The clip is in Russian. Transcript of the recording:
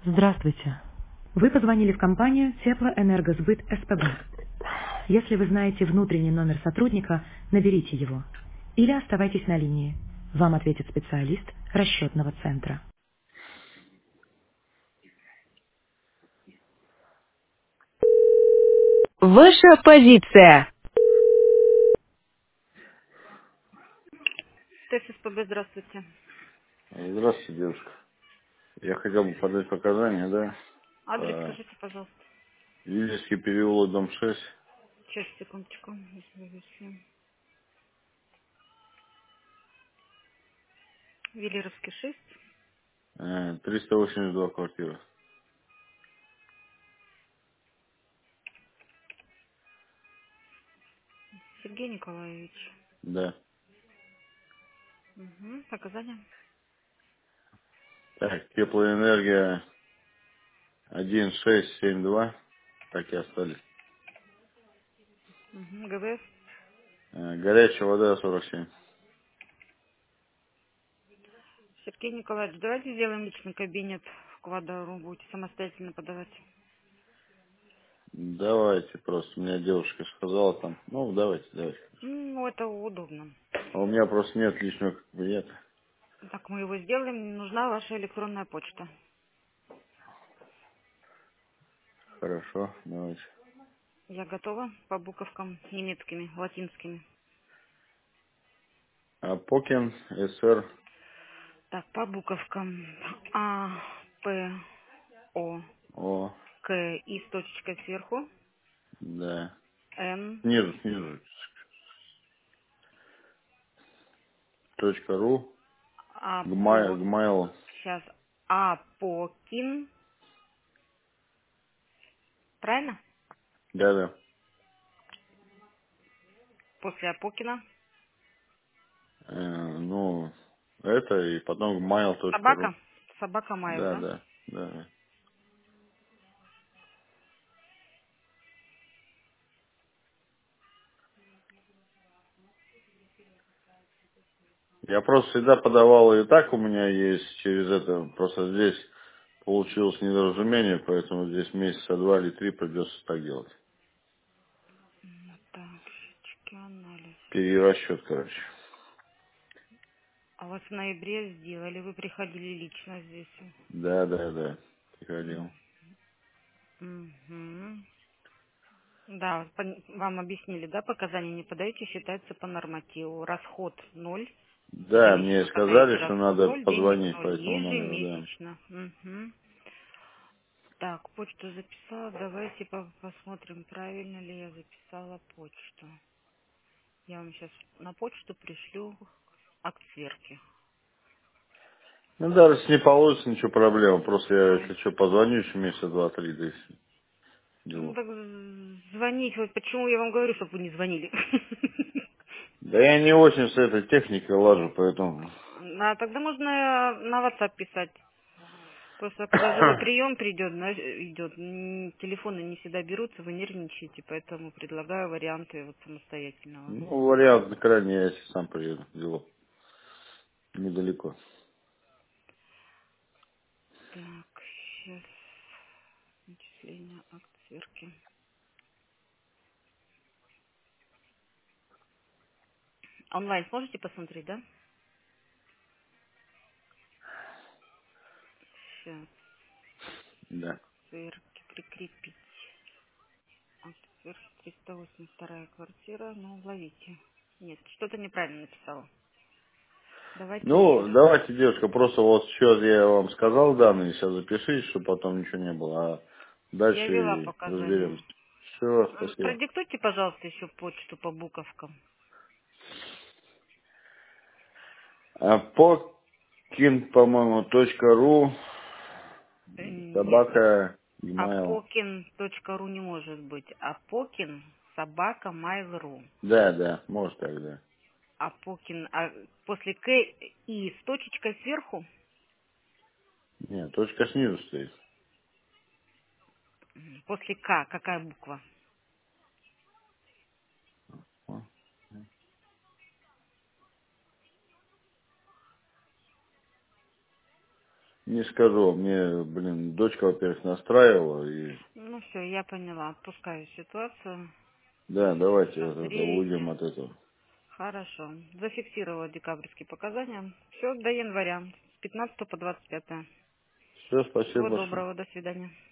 Здравствуйте. Вы позвонили в компанию Теплоэнергосбыт СПБ. Если вы знаете внутренний номер сотрудника, наберите его. Или оставайтесь на линии. Вам ответит специалист расчетного центра. Ваша позиция. ТСПБ, здравствуйте. Здравствуйте, девушка. Я хотел бы подать показания, да, Адрес по скажите, пожалуйста. Вилежский переулок, дом 6, Сейчас, секундочку. Если Велеровский 6. 382 квартира. Сергей Николаевич. Да. Угу. Показания. Так, теплоэнергия 1672, так и остались. Угу. ГВС. Горячая вода 47. Сергей Николаевич, давайте сделаем личный кабинет в Квадару. Будете самостоятельно подавать. Давайте просто, мне девушка сказала там, ну давайте. Ну, это удобно. А у меня просто нет личного кабинета. Так, мы его сделаем. Мне нужна ваша электронная почта. Хорошо, давайте. Я готова по буковкам немецкими, латинскими. Апокин, СР, Так, по буковкам А, П, О, О, К и с точечкой сверху. да. Н, Снизу. .ру, Апо, Gmail. сейчас, Апокин, правильно? Да. После Апокина. Ну, это и потом mail.ru. Собака? Собака Майл, Да, да? да, да. Я просто всегда подавал, и так у меня есть через это, просто здесь получилось недоразумение, поэтому здесь месяца 2 или 3 придется так делать. Так, щечки, анализ. Перерасчет, короче. А вас в ноябре сделали, вы приходили лично здесь. Да. Приходил. Угу. Да, вам объяснили, да, показания не подаете, считается по нормативу. Расход ноль, Да, мне ежемесячно сказали, подаете что расход надо ноль, денег позвонить по ноль, этому номеру, да. ежемесячно. Угу. Так, почту записала, давайте посмотрим, правильно ли я записала почту. Я вам сейчас на почту пришлю акт сверки. Ну, даже если не получится, ничего проблем. Просто я, Ну, если что, позвоню еще месяца 2-3, да и всё. ну Дело. так звонить, вот почему я вам говорю, чтобы вы не звонили. Да я не очень с этой техникой лажу, поэтому... А тогда можно на WhatsApp писать. Просто когда живой прием идет, телефоны не всегда берутся, вы нервничаете, поэтому предлагаю варианты вот самостоятельного. Ну, вариант на крайне, я если сам приеду. Дело недалеко. Так, сейчас начисление акт сверки. Онлайн сможете посмотреть, да? Сейчас, Да. сверки прикрепить. Акт сверки 382 квартира, ну, ловите. Нет, что-то неправильно написала. Давайте, Ну, давайте, девушка, просто вот сейчас я вам сказал данные, сейчас запишите, чтобы потом ничего не было, а я дальше ввела и показания. разберемся. Все, спасибо. Продиктуйте, пожалуйста, еще почту по буковкам. Покин, по-моему, .ру, Нет, собака, email. Апокин.ру не может быть. Апокин собака mail.ru. Да, может так, да. Апокин, после К и с точечкой сверху, Нет, точка снизу стоит. после К какая буква? Не скажу, мне, блин, дочка, во-первых, настраивала, и Ну все, я поняла. Отпускаю ситуацию. да, давайте это, Созреете. уйдем от этого. Хорошо. Зафиксировала декабрьские показания. Все, до января. С 15 по 25. Все, спасибо Всего большое. доброго. До свидания.